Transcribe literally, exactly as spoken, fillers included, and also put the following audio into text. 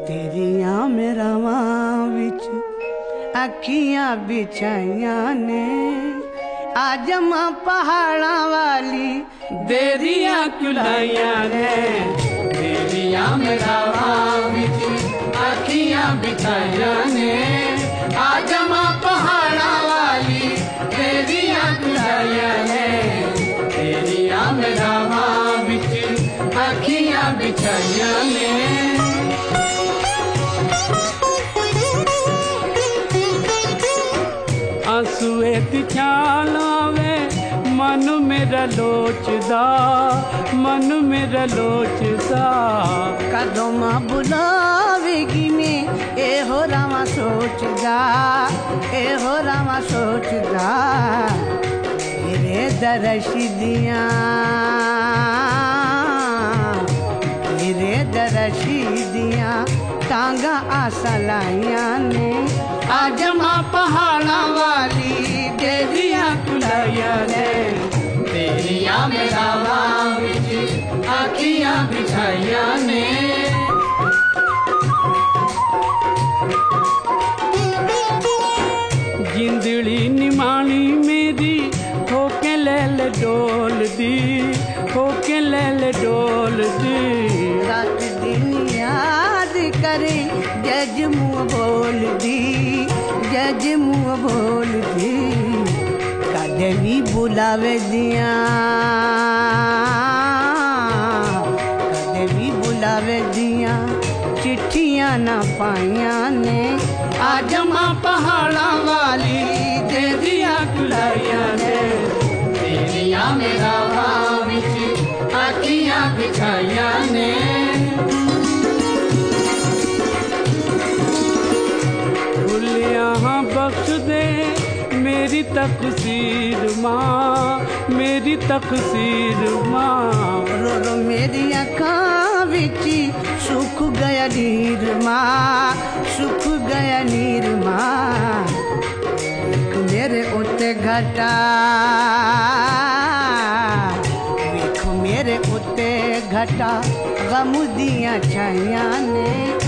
तेरियां मेरा मां विच अखियां बिछाइयां ने आज मां पहाड़ा वाली देरियां कुलाइयां ने तेरियां मेरा मां विच अखियां बिछाइयां ने आज मां पहाड़ा वाली देरियां कुलाइयां ने तेरियां मेरा मां विच अखियां बिछाइयां ने आंसुए दी छाल आवे मन मेरा लोचदा मन मेरा लोचदा कदों मां बुलावेगी मैं ए हो रामा सोचदा ए हो रामा सोचदा मेरे दरश दियां मेरे दरश दियां टांगा आसा लाइयां ने आज मां पहाड़ा वाली देरियां कुलाइयां ने तेरियां मेरा मां विच अखियां बिछाइयां ने जिंदड़ी निमाणी मेरी होके ले ले डोल दी होके ले ले डोल दी रात दिन याद करे जज मुँह बोल दी जज मुँह बोल दी कदे भी बुलावे दिया कदे भी बुलावे दिया चिट्ठियां ना पाइया ने आज मां पहाड़ा वाली देरियां कुलाइयां ने तेरियां मेरा मां विच अखियां बिछाइयां ने यहाँ बख्श दे मेरी तकसीर माँ मेरी तकसीर माँ रो रो मेरी अखां विच सुख गया नीर माँ सुख गया नीर माँ मेरे उत्ते घटा देखो मेरे उत्ते घटा गम दियां छाइयां ने